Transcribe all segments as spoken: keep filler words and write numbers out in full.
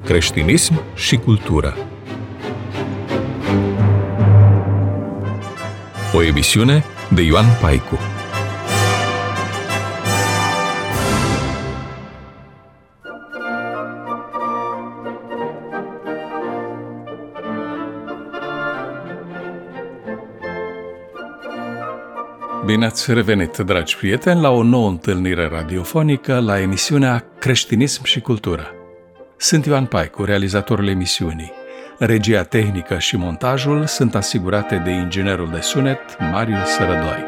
creștinism și cultură. O emisiune de Ioan Paicu. Bine ați revenit, dragi prieteni, la o nouă întâlnire radiofonică la emisiunea Creștinism și Cultură. Sunt Ioan Paicu, realizatorul emisiunii. Regia tehnică și montajul sunt asigurate de inginerul de sunet Marius Sărădoi.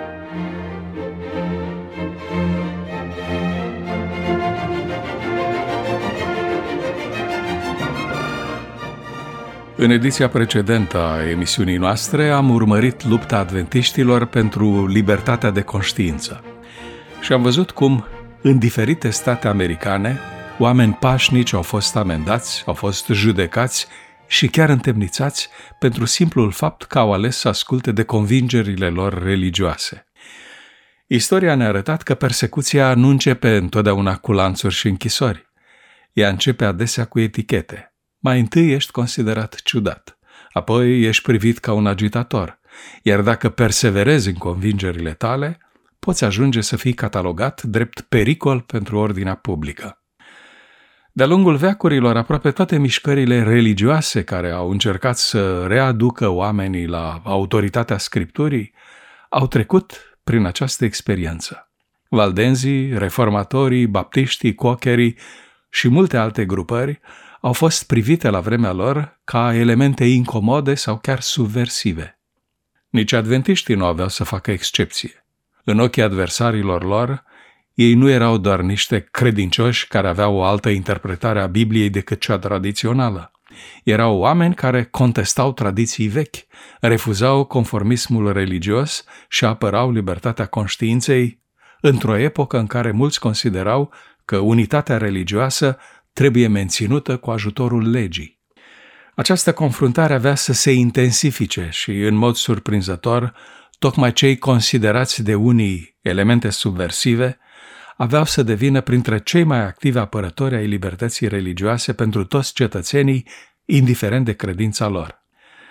În ediția precedentă a emisiunii noastre am urmărit lupta adventiștilor pentru libertatea de conștiință și am văzut cum, în diferite state americane, oameni pașnici au fost amendați, au fost judecați și chiar întemnițați pentru simplul fapt că au ales să asculte de convingerile lor religioase. Istoria ne-a arătat că persecuția nu începe întotdeauna cu lanțuri și închisori. Ea începe adesea cu etichete. Mai întâi ești considerat ciudat, apoi ești privit ca un agitator, iar dacă perseverezi în convingerile tale, poți ajunge să fii catalogat drept pericol pentru ordinea publică. De-a lungul veacurilor, aproape toate mișcările religioase care au încercat să readucă oamenii la autoritatea Scripturii au trecut prin această experiență. Valdenzii, reformatorii, baptiștii, quakerii și multe alte grupări au fost privite la vremea lor ca elemente incomode sau chiar subversive. Nici adventiștii nu aveau să facă excepție. În ochii adversarilor lor, ei nu erau doar niște credincioși care aveau o altă interpretare a Bibliei decât cea tradițională. Erau oameni care contestau tradiții vechi, refuzau conformismul religios și apărau libertatea conștiinței într-o epocă în care mulți considerau că unitatea religioasă trebuie menținută cu ajutorul legii. Această confruntare avea să se intensifice și, în mod surprinzător, tocmai cei considerați de unii elemente subversive aveau să devină printre cei mai activi apărători ai libertății religioase pentru toți cetățenii, indiferent de credința lor.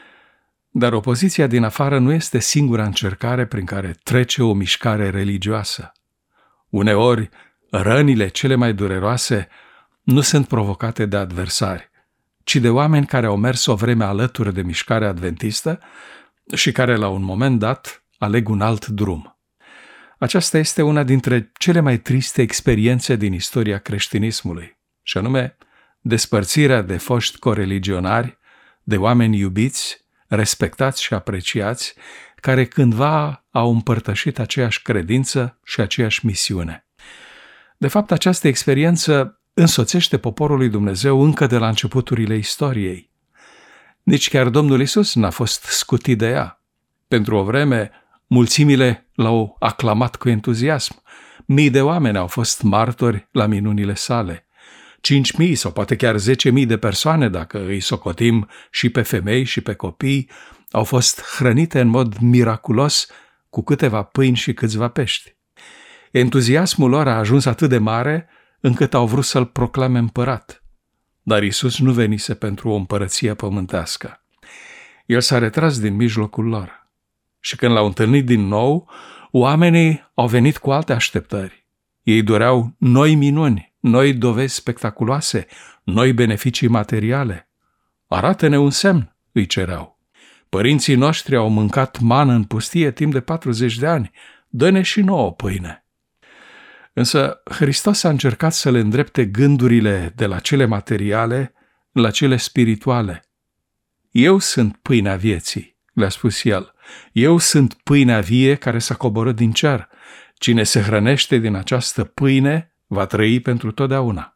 Dar opoziția din afară nu este singura încercare prin care trece o mișcare religioasă. Uneori, rănile cele mai dureroase nu sunt provocate de adversari, ci de oameni care au mers o vreme alături de mișcarea adventistă și care, la un moment dat, aleg un alt drum. Aceasta este una dintre cele mai triste experiențe din istoria creștinismului, și anume despărțirea de foști coreligionari, de oameni iubiți, respectați și apreciați, care cândva au împărtășit aceeași credință și aceeași misiune. De fapt, această experiență însoțește poporul lui Dumnezeu încă de la începuturile istoriei. Nici chiar Domnul Iisus n-a fost scutit de ea. Pentru o vreme, mulțimile l-au aclamat cu entuziasm. Mii de oameni au fost martori la minunile sale. Cinci mii sau poate chiar zece mii de persoane, dacă îi socotim și pe femei și pe copii, au fost hrănite în mod miraculos cu câteva pâini și câțiva pești. Entuziasmul lor a ajuns atât de mare încât au vrut să-l proclame împărat. Dar Iisus nu venise pentru o împărăție pământească. El s-a retras din mijlocul lor. Și când l-au întâlnit din nou, oamenii au venit cu alte așteptări. Ei doreau noi minuni, noi dovezi spectaculoase, noi beneficii materiale. Arată-ne un semn, îi cereau. Părinții noștri au mâncat mană în pustie timp de patruzeci de ani. Dă-ne și nouă pâine. Însă Hristos a încercat să le îndrepte gândurile de la cele materiale la cele spirituale. Eu sunt pâinea vieții, le-a spus el. Eu sunt pâinea vie care s-a coborât din cer. Cine se hrănește din această pâine va trăi pentru totdeauna.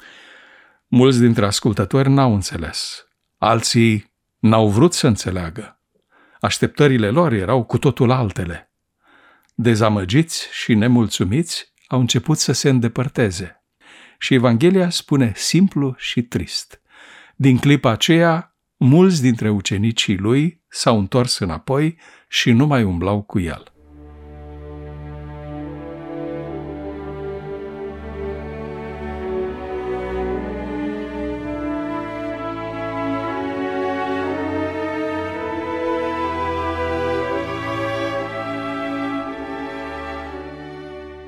Mulți dintre ascultători n-au înțeles. Alții n-au vrut să înțeleagă. Așteptările lor erau cu totul altele. Dezamăgiți și nemulțumiți, au început să se îndepărteze. Și Evanghelia spune simplu și trist. Din clipa aceea, mulți dintre ucenicii lui s-au întors înapoi și nu mai umblau cu el.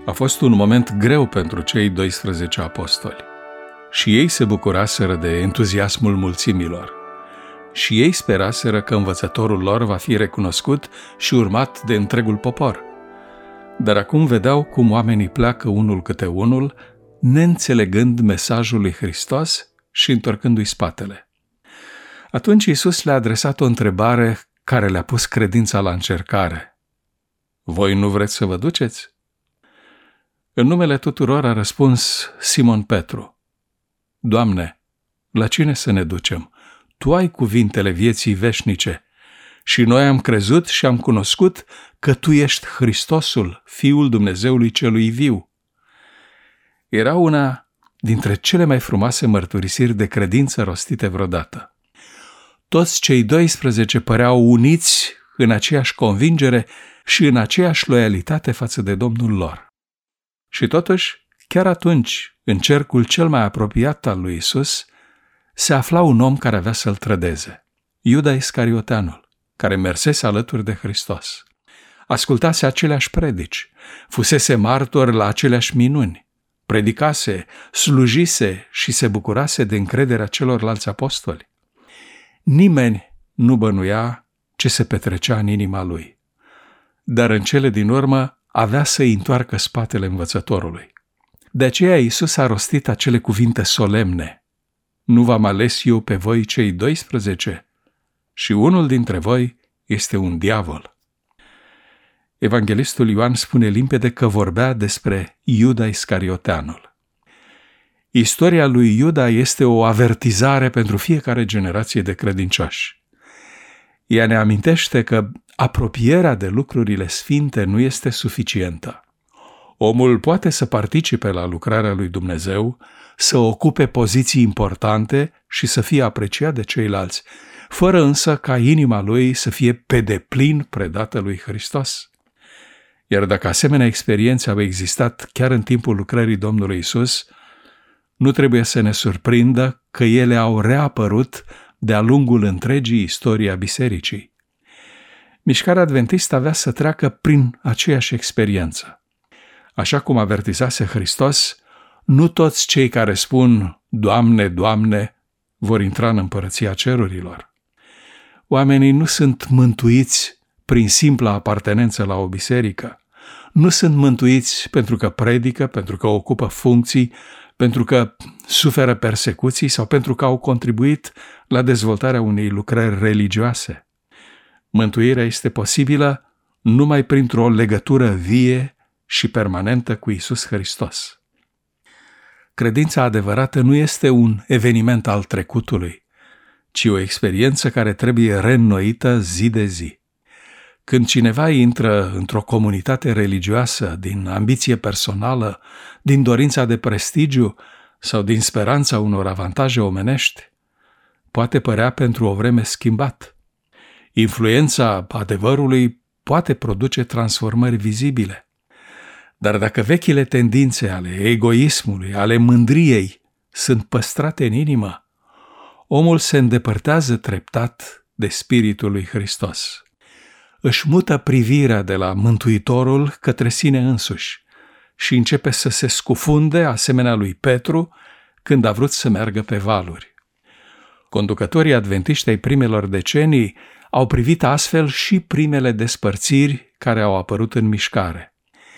A fost un moment greu pentru cei doisprezece apostoli. Și ei se bucuraseră de entuziasmul mulțimilor. Și ei speraseră că învățătorul lor va fi recunoscut și urmat de întregul popor. Dar acum vedeau cum oamenii pleacă unul câte unul, neînțelegând mesajul lui Hristos și întorcându-i spatele. Atunci Iisus le-a adresat o întrebare care le-a pus credința la încercare. Voi nu vreți să vă duceți? În numele tuturor a răspuns Simon Petru. Doamne, la cine să ne ducem? Tu ai cuvintele vieții veșnice și noi am crezut și am cunoscut că Tu ești Hristosul, Fiul Dumnezeului Celui Viu. Era una dintre cele mai frumoase mărturisiri de credință rostite vreodată. Toți cei doisprezece păreau uniți în aceeași convingere și în aceeași loialitate față de Domnul lor. Și totuși, chiar atunci, în cercul cel mai apropiat al lui Iisus, se afla un om care avea să-l trădeze, Iuda Iscarioteanul, care mersese alături de Hristos. Ascultase aceleași predici, fusese martor la aceleași minuni, predicase, slujise și se bucurase de încrederea celorlalți apostoli. Nimeni nu bănuia ce se petrecea în inima lui, dar în cele din urmă avea să-i întoarcă spatele învățătorului. De aceea Iisus a rostit acele cuvinte solemne. Nu v-am ales eu pe voi cei doisprezece? Și unul dintre voi este un diavol. Evanghelistul Ioan spune limpede că vorbea despre Iuda Iscarioteanul. Istoria lui Iuda este o avertizare pentru fiecare generație de credincioși. Ea ne amintește că apropierea de lucrurile sfinte nu este suficientă. Omul poate să participe la lucrarea lui Dumnezeu, să ocupe poziții importante și să fie apreciat de ceilalți, fără însă ca inima lui să fie pe deplin predată lui Hristos. Iar dacă asemenea experiențe au existat chiar în timpul lucrării Domnului Iisus, nu trebuie să ne surprindă că ele au reapărut de-a lungul întregii istorii a bisericii. Mișcarea adventistă avea să treacă prin aceeași experiență. Așa cum avertizase Hristos, nu toți cei care spun Doamne, Doamne, vor intra în împărăția cerurilor. Oamenii nu sunt mântuiți prin simpla apartenență la o biserică. Nu sunt mântuiți pentru că predică, pentru că ocupă funcții, pentru că suferă persecuții sau pentru că au contribuit la dezvoltarea unei lucrări religioase. Mântuirea este posibilă numai printr-o legătură vie și permanentă cu Iisus Hristos. Credința adevărată nu este un eveniment al trecutului, ci o experiență care trebuie reînnoită zi de zi. Când cineva intră într-o comunitate religioasă din ambiție personală, din dorința de prestigiu sau din speranța unor avantaje omenești, poate părea pentru o vreme schimbat. Influența adevărului poate produce transformări vizibile. Dar dacă vechile tendințe ale egoismului, ale mândriei sunt păstrate în inimă, omul se îndepărtează treptat de Spiritul lui Hristos. Își mută privirea de la Mântuitorul către sine însuși și începe să se scufunde asemenea lui Petru când a vrut să meargă pe valuri. Conducătorii adventiști ai primelor decenii au privit astfel și primele despărțiri care au apărut în mișcare.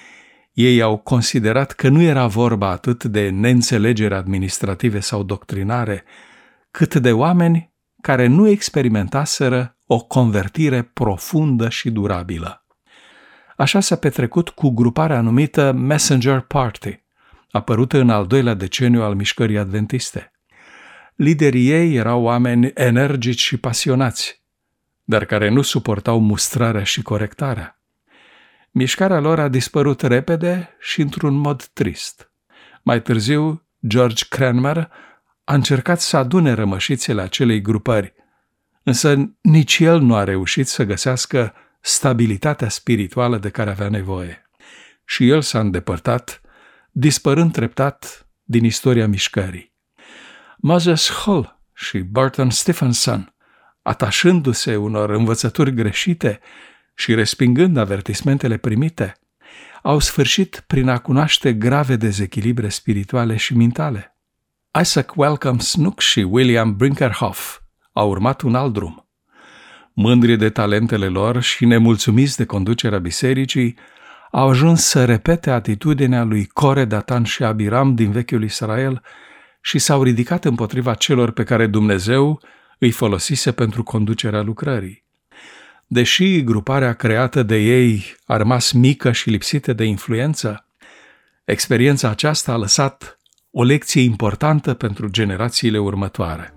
Ei au considerat că nu era vorba atât de neînțelegeri administrative sau doctrinare, cât de oameni care nu experimentaseră o convertire profundă și durabilă. Așa s-a petrecut cu gruparea numită Messenger Party, apărută în al doilea deceniu al mișcării adventiste. Liderii ei erau oameni energici și pasionați, dar care nu suportau mustrarea și corectarea. Mișcarea lor a dispărut repede și într-un mod trist. Mai târziu, George Cranmer a încercat să adune rămășițele acelei grupări, însă nici el nu a reușit să găsească stabilitatea spirituală de care avea nevoie. Și el s-a îndepărtat, dispărând treptat din istoria mișcării. Moses Hull și Burton Stephenson, atașându-se unor învățături greșite și respingând avertismentele primite, au sfârșit prin a cunoaște grave dezechilibre spirituale și mentale. Isaac Wellcome Snooks și William Brinkerhoff au urmat un alt drum. Mândri de talentele lor și nemulțumiți de conducerea bisericii, au ajuns să repete atitudinea lui Core, Datan și Abiram din vechiul Israel și s-au ridicat împotriva celor pe care Dumnezeu îi folosise pentru conducerea lucrării. Deși gruparea creată de ei a rămas mică și lipsită de influență, experiența aceasta a lăsat o lecție importantă pentru generațiile următoare.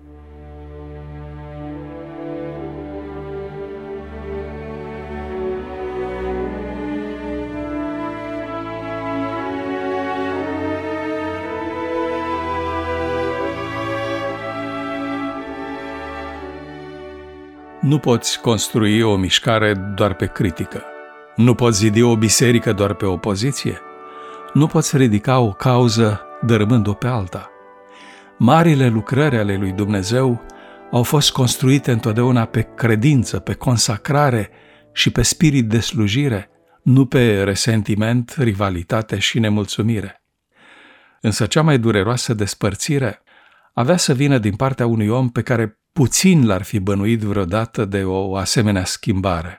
Nu poți construi o mișcare doar pe critică. Nu poți zidi o biserică doar pe opoziție. Nu poți ridica o cauză dărâmând-o pe alta. Marile lucrări ale lui Dumnezeu au fost construite întotdeauna pe credință, pe consacrare și pe spirit de slujire, nu pe resentiment, rivalitate și nemulțumire. Însă cea mai dureroasă despărțire avea să vină din partea unui om pe care puțin l-ar fi bănuit vreodată de o asemenea schimbare.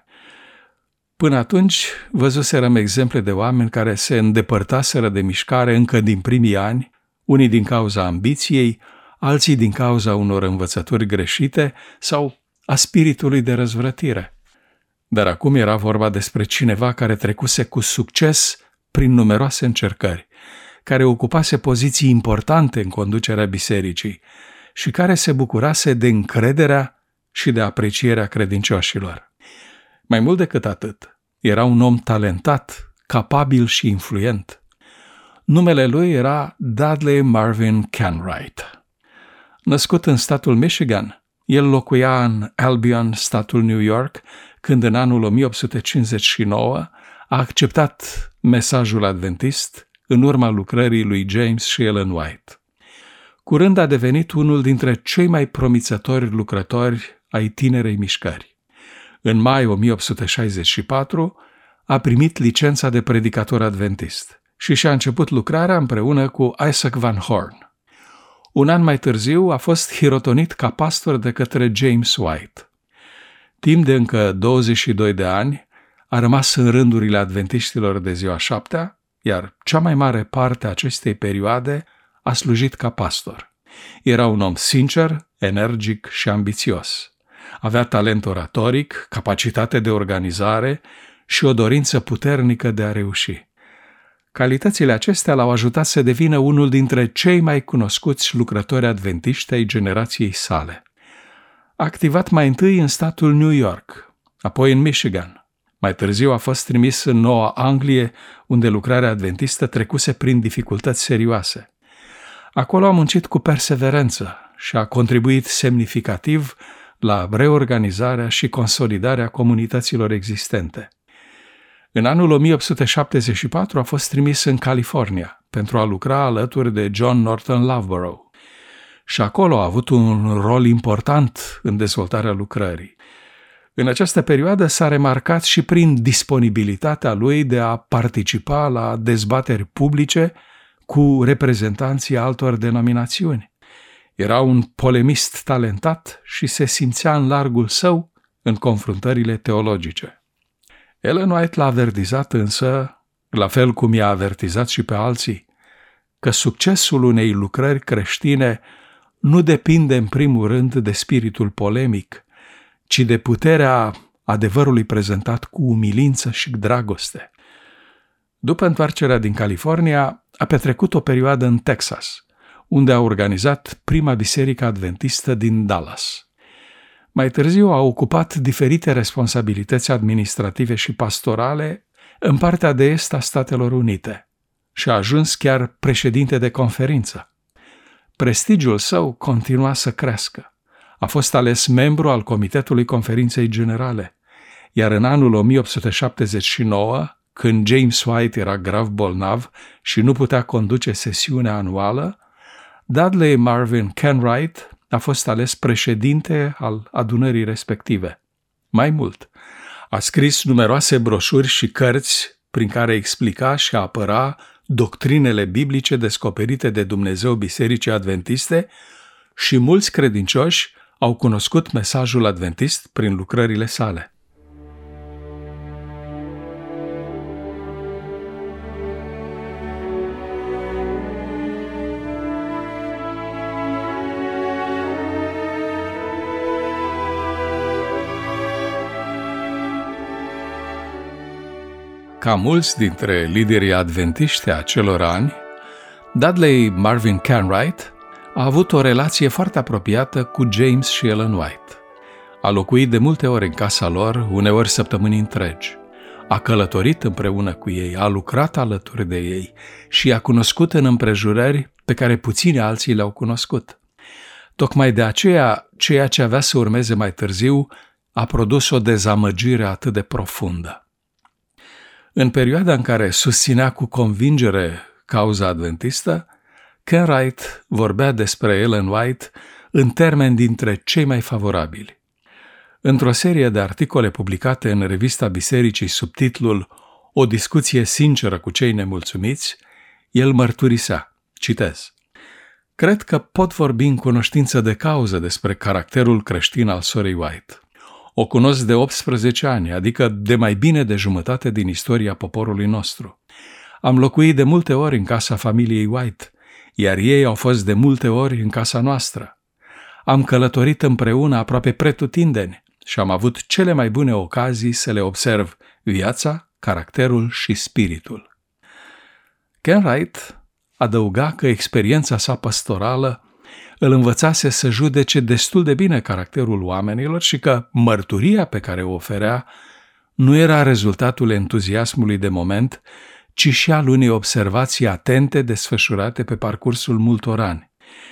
Până atunci văzuserăm exemple de oameni care se îndepărtaseră de mișcare încă din primii ani, unii din cauza ambiției, alții din cauza unor învățături greșite sau a spiritului de răzvrătire. Dar acum era vorba despre cineva care trecuse cu succes prin numeroase încercări, care ocupase poziții importante în conducerea bisericii și care se bucurase de încrederea și de aprecierea credincioșilor. Mai mult decât atât, era un om talentat, capabil și influent. Numele lui era Dudley Marvin Canwright. Născut în statul Michigan, el locuia în Albion, statul New York, când în anul o mie opt sute cincizeci și nouă a acceptat mesajul adventist în urma lucrării lui James și Ellen White. Curând a devenit unul dintre cei mai promițători lucrători ai tinerei mișcări. În mai o mie opt sute șaizeci și patru a primit licența de predicator adventist și și-a început lucrarea împreună cu Isaac Van Horn. Un an mai târziu a fost hirotonit ca pastor de către James White. Timp de încă douăzeci și doi de ani a rămas în rândurile adventiștilor de ziua șaptea, iar cea mai mare parte a acestei perioade a slujit ca pastor. Era un om sincer, energic și ambițios. Avea talent oratoric, capacitate de organizare și o dorință puternică de a reuși. Calitățile acestea l-au ajutat să devină unul dintre cei mai cunoscuți lucrători adventiști ai generației sale. A activat mai întâi în statul New York, apoi în Michigan. Mai târziu a fost trimis în Noua Anglie, unde lucrarea adventistă trecuse prin dificultăți serioase. Acolo a muncit cu perseverență și a contribuit semnificativ la reorganizarea și consolidarea comunităților existente. În anul o mie opt sute șaptezeci și patru a fost trimis în California pentru a lucra alături de John Norton Loughborough și acolo a avut un rol important în dezvoltarea lucrării. În această perioadă s-a remarcat și prin disponibilitatea lui de a participa la dezbateri publice cu reprezentanții altor denominațiuni. Era un polemist talentat și se simțea în largul său în confruntările teologice. Ellen White l-a avertizat însă, la fel cum i-a avertizat și pe alții, că succesul unei lucrări creștine nu depinde în primul rând de spiritul polemic, ci de puterea adevărului prezentat cu umilință și dragoste. După întoarcerea din California, a petrecut o perioadă în Texas, unde a organizat prima biserică adventistă din Dallas. Mai târziu a ocupat diferite responsabilități administrative și pastorale în partea de est a Statelor Unite și a ajuns chiar președinte de conferință. Prestigiul său continua să crească. A fost ales membru al Comitetului Conferinței Generale, iar în anul o mie opt sute șaptezeci și nouă, când James White era grav bolnav și nu putea conduce sesiunea anuală, Dudley Marvin Canwright a fost ales președinte al adunării respective. Mai mult, a scris numeroase broșuri și cărți prin care explica și apăra doctrinele biblice descoperite de Dumnezeu Bisericii Adventiste și mulți credincioși au cunoscut mesajul adventist prin lucrările sale. Ca mulți dintre liderii adventiști a acelor ani, Dudley Marvin Kenwright a avut o relație foarte apropiată cu James și Ellen White. A locuit de multe ori în casa lor, uneori săptămâni întregi. A călătorit împreună cu ei, a lucrat alături de ei și i-a cunoscut în împrejurări pe care puțini alții le-au cunoscut. Tocmai de aceea, ceea ce avea să urmeze mai târziu a produs o dezamăgire atât de profundă. În perioada în care susținea cu convingere cauza adventistă, Kenwright vorbea despre Ellen White în termeni dintre cei mai favorabili. Într-o serie de articole publicate în revista Bisericii sub titlul O discuție sinceră cu cei nemulțumiți, el mărturisea, citez: "Cred că pot vorbi în cunoștință de cauză despre caracterul creștin al sorei White. O cunosc de optsprezece ani, adică de mai bine de jumătate din istoria poporului nostru. Am locuit de multe ori în casa familiei White, iar ei au fost de multe ori în casa noastră. Am călătorit împreună aproape pretutindeni și am avut cele mai bune ocazii să le observ viața, caracterul și spiritul." Kenwright adăuga că experiența sa pastorală îl învățase să judece destul de bine caracterul oamenilor și că mărturia pe care o oferea nu era rezultatul entuziasmului de moment, ci și al unei observații atente desfășurate pe parcursul multor ani.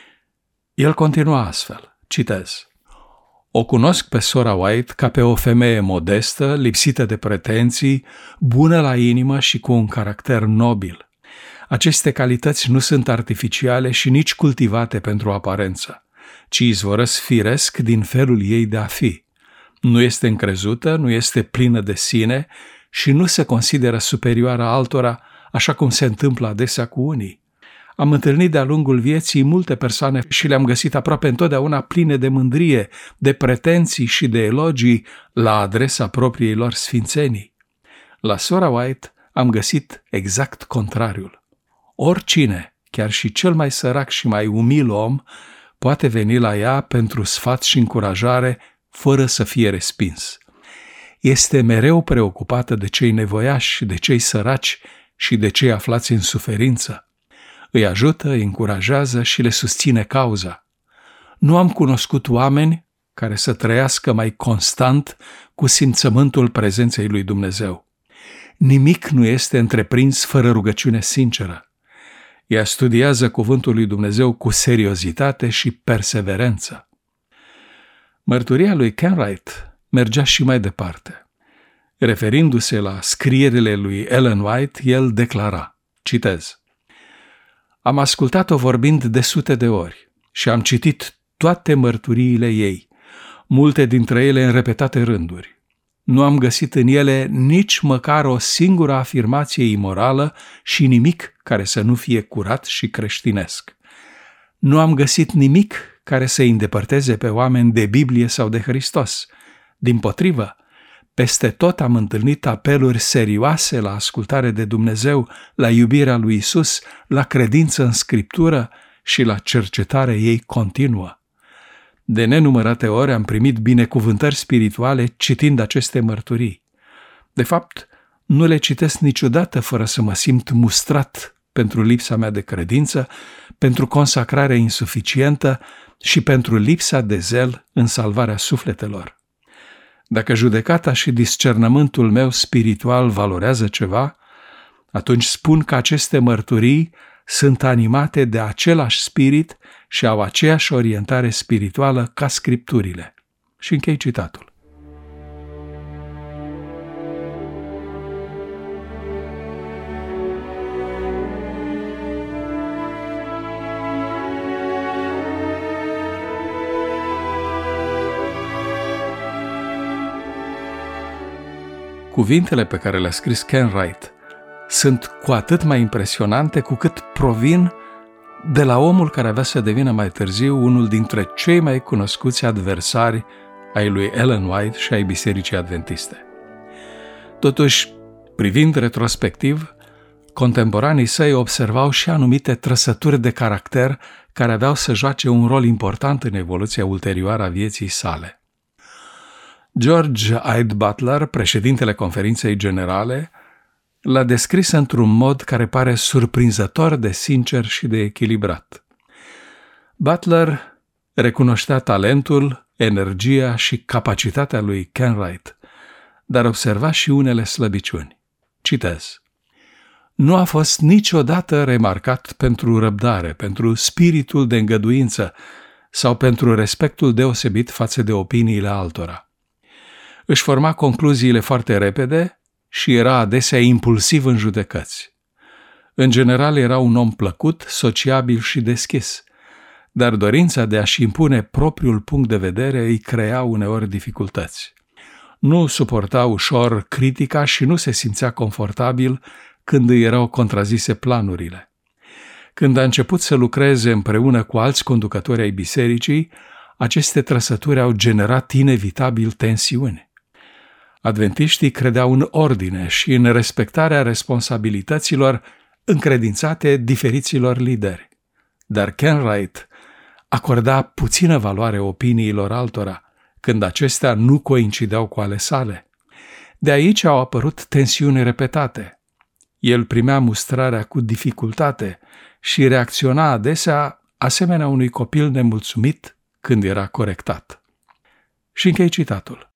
El continua astfel, citez: "O cunosc pe sora White ca pe o femeie modestă, lipsită de pretenții, bună la inimă și cu un caracter nobil. Aceste calități nu sunt artificiale și nici cultivate pentru aparență, ci izvorăsc firesc din felul ei de a fi. Nu este încrezută, nu este plină de sine și nu se consideră superioară altora, așa cum se întâmplă adesea cu unii. Am întâlnit de-a lungul vieții multe persoane și le-am găsit aproape întotdeauna pline de mândrie, de pretenții și de elogii la adresa propriei lor sfințenii. La sora White am găsit exact contrariul. Oricine, chiar și cel mai sărac și mai umil om, poate veni la ea pentru sfat și încurajare, fără să fie respins. Este mereu preocupată de cei nevoiași, de cei săraci și de cei aflați în suferință. Îi ajută, îi încurajează și le susține cauza. Nu am cunoscut oameni care să trăiască mai constant cu simțământul prezenței lui Dumnezeu. Nimic nu este întreprins fără rugăciune sinceră. Ea studiază cuvântul lui Dumnezeu cu seriozitate și perseverență." Mărturia lui Kenwright mergea și mai departe. Referindu-se la scrierile lui Ellen White, el declara, citez: "Am ascultat-o vorbind de sute de ori și am citit toate mărturiile ei, multe dintre ele în repetate rânduri. Nu am găsit în ele nici măcar o singură afirmație imorală și nimic care să nu fie curat și creștinesc. Nu am găsit nimic care să îi îndepărteze pe oameni de Biblie sau de Hristos. Dimpotrivă, peste tot am întâlnit apeluri serioase la ascultare de Dumnezeu, la iubirea lui Isus, la credință în Scriptură și la cercetarea ei continuă. De nenumărate ori am primit binecuvântări spirituale citind aceste mărturii. De fapt, nu le citesc niciodată fără să mă simt mustrat pentru lipsa mea de credință, pentru consacrarea insuficientă și pentru lipsa de zel în salvarea sufletelor. Dacă judecata și discernământul meu spiritual valorează ceva, atunci spun că aceste mărturii sunt animate de același spirit și au aceeași orientare spirituală ca Scripturile." Și închei citatul. Cuvintele pe care le-a scris Kenwright sunt cu atât mai impresionante cu cât provin de la omul care avea să devină mai târziu unul dintre cei mai cunoscuți adversari ai lui Ellen White și ai Bisericii Adventiste. Totuși, privind retrospectiv, contemporanii săi observau și anumite trăsături de caracter care aveau să joace un rol important în evoluția ulterioară a vieții sale. George Hyde Butler, președintele Conferinței Generale, l-a descris într-un mod care pare surprinzător de sincer și de echilibrat. Butler recunoștea talentul, energia și capacitatea lui Kenwright, dar observa și unele slăbiciuni. Citez: nu a fost niciodată remarcat pentru răbdare, pentru spiritul de îngăduință sau pentru respectul deosebit față de opiniile altora. Își forma concluziile foarte repede și era adesea impulsiv în judecăți. În general era un om plăcut, sociabil și deschis, dar dorința de a-și impune propriul punct de vedere îi crea uneori dificultăți. Nu suporta ușor critica și nu se simțea confortabil când îi erau contrazise planurile. Când a început să lucreze împreună cu alți conducători ai bisericii, aceste trăsături au generat inevitabil tensiuni. Adventiștii credeau în ordine și în respectarea responsabilităților încredințate diferiților lideri, dar Kenwright acorda puțină valoare opiniilor altora, când acestea nu coincideau cu ale sale. De aici au apărut tensiuni repetate. El primea mustrarea cu dificultate și reacționa adesea asemenea unui copil nemulțumit când era corectat. Și închei citatul.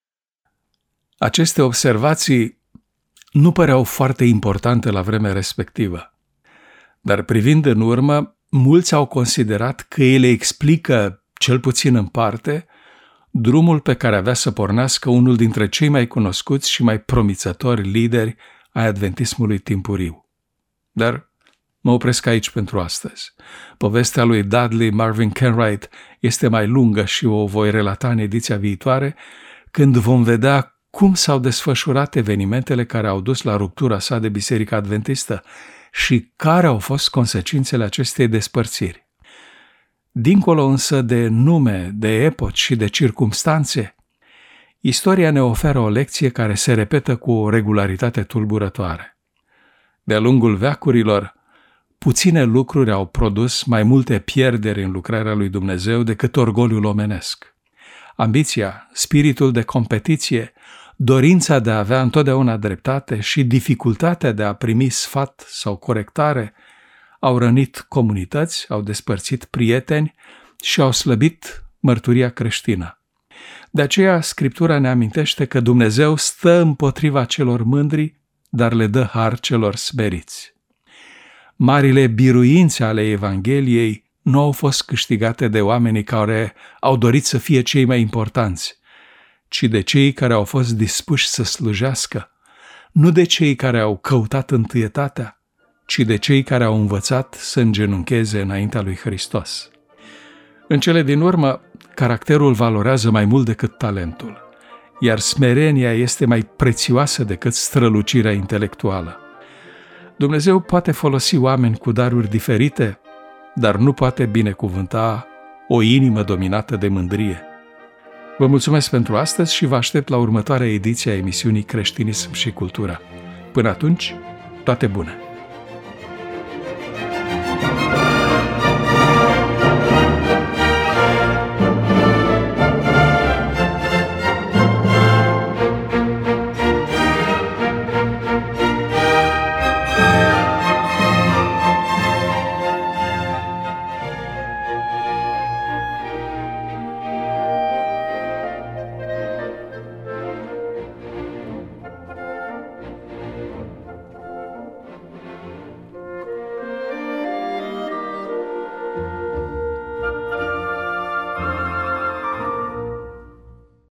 Aceste observații nu păreau foarte importante la vremea respectivă, dar privind în urmă, mulți au considerat că ele explică, cel puțin în parte, drumul pe care avea să pornească unul dintre cei mai cunoscuți și mai promițători lideri ai adventismului timpuriu. Dar mă opresc aici pentru astăzi. Povestea lui Dudley Marvin Kenwright este mai lungă și o voi relata în ediția viitoare, când vom vedea cum s-au desfășurat evenimentele care au dus la ruptura sa de Biserica Adventistă și care au fost consecințele acestei despărțiri. Dincolo însă de nume, de epoci și de circumstanțe, istoria ne oferă o lecție care se repetă cu o regularitate tulburătoare. De-a lungul veacurilor, puține lucruri au produs mai multe pierderi în lucrarea lui Dumnezeu decât orgoliul omenesc. Ambiția, spiritul de competiție, dorința de a avea întotdeauna dreptate și dificultatea de a primi sfat sau corectare au rănit comunități, au despărțit prieteni și au slăbit mărturia creștină. De aceea, Scriptura ne amintește că Dumnezeu stă împotriva celor mândri, dar le dă har celor smeriți. Marile biruințe ale Evangheliei nu au fost câștigate de oamenii care au dorit să fie cei mai importanți, ci de cei care au fost dispuși să slujească, nu de cei care au căutat întâietatea, ci de cei care au învățat să îngenuncheze înaintea lui Hristos. În cele din urmă, caracterul valorează mai mult decât talentul, iar smerenia este mai prețioasă decât strălucirea intelectuală. Dumnezeu poate folosi oameni cu daruri diferite, dar nu poate binecuvânta o inimă dominată de mândrie. Vă mulțumesc pentru astăzi și vă aștept la următoarea ediție a emisiunii Creștinism și Cultura. Până atunci, toate bune!